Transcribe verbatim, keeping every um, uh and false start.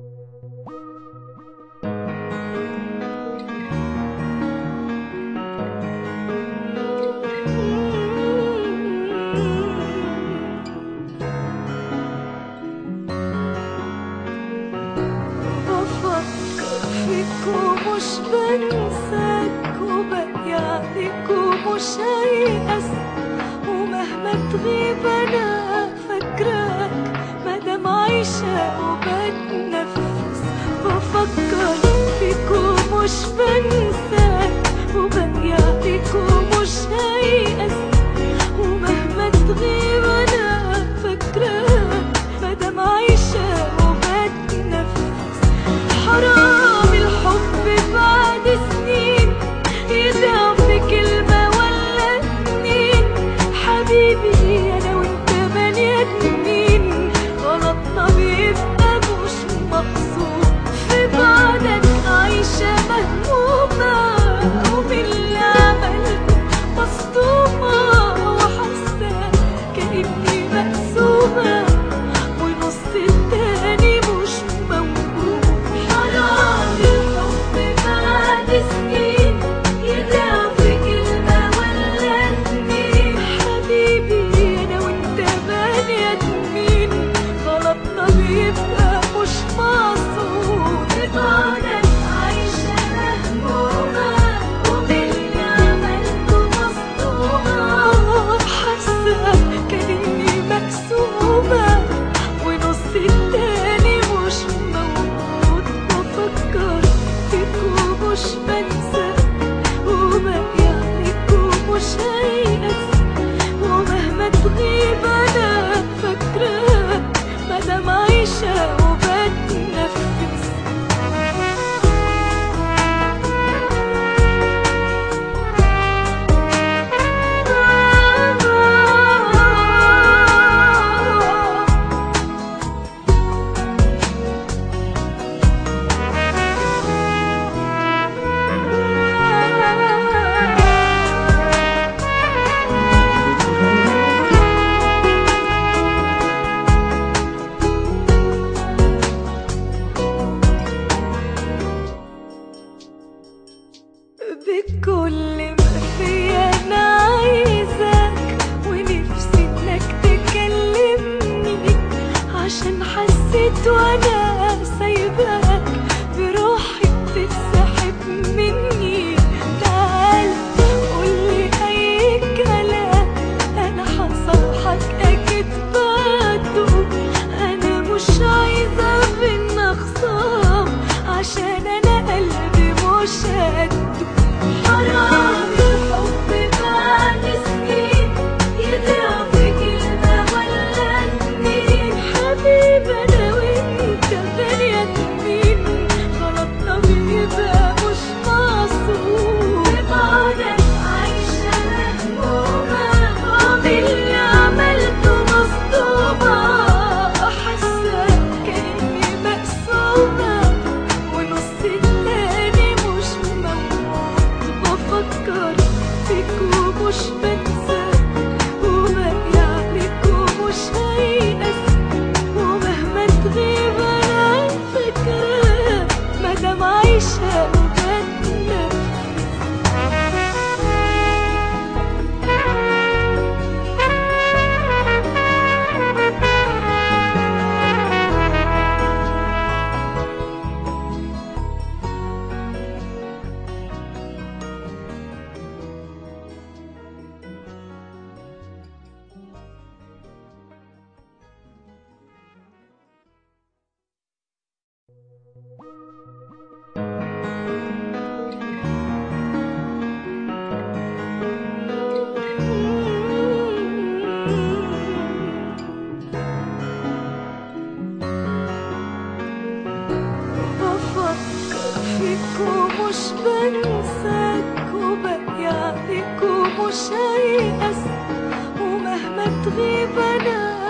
ومش بنساك وباقي عليك ومش هيأس، ومهما تغيب أنا فاكراك مادام عايشة وبتنفس. بفكر فيك ومش بنساك وباقي عليك ومش هيأس، ومهما تغيب أنا فاكراك مادام عايشة وبتنفس. حرام الحب بعد سنين يضيع في كلمة ولا اتنين. حبيبي أنا وأنت بني آدمين، غلطنا بيبقى مش مقصود. في بعدك عايشة مهمومة وباللي عملته مصدومة، وحاسة كأني مقسومة ونص التاني مش موجود. حرام الحب بعد سنين يضيع في كلمة ولا اتنين. حبيبي أنا وأنت بني آدمين، غلطنا بيبقى مش مقصود. في بعدك عايشة مهمومة وباللي عملته مصدومة، حاسة كأني مقسومة ونص التاني مش موجود. بفكر فيك ومش بنساك وباقي عليك ومش هيأس، ومهما تغيب أنا فاكراك مادام عايشة وبتنفس. بكل ما فيا أنا عايزاك، ونفسي إنك تكلمني، عشان حسيت وأنا سايباك بروحي بتتسحب مني. تعال قولي أي كلام أنا هصالحك أكيد بعده. أنا مش عايزة بينا خصام عشان أنا قلبي مش قده. حرام الحب بعد سنين يضيع في كلمة ولا اتنين. حبيبي أنا وأنت بني آدمين، غلطنا بيبقى مش مقصود. في بعدك عايشة مهمومة وباللي عملته مصدومة، حاسة كأني مقسومة ونص التاني مش موجود. بفكر فيك ومش بنساك وباقي عليك ومش هيأس، ومهما تغيب أنا فاكراك مادام عايشة وبتنفس. بفكر فيك ومش بنساك وباقي عليك ومش هيأس، ومهما تغيب أنا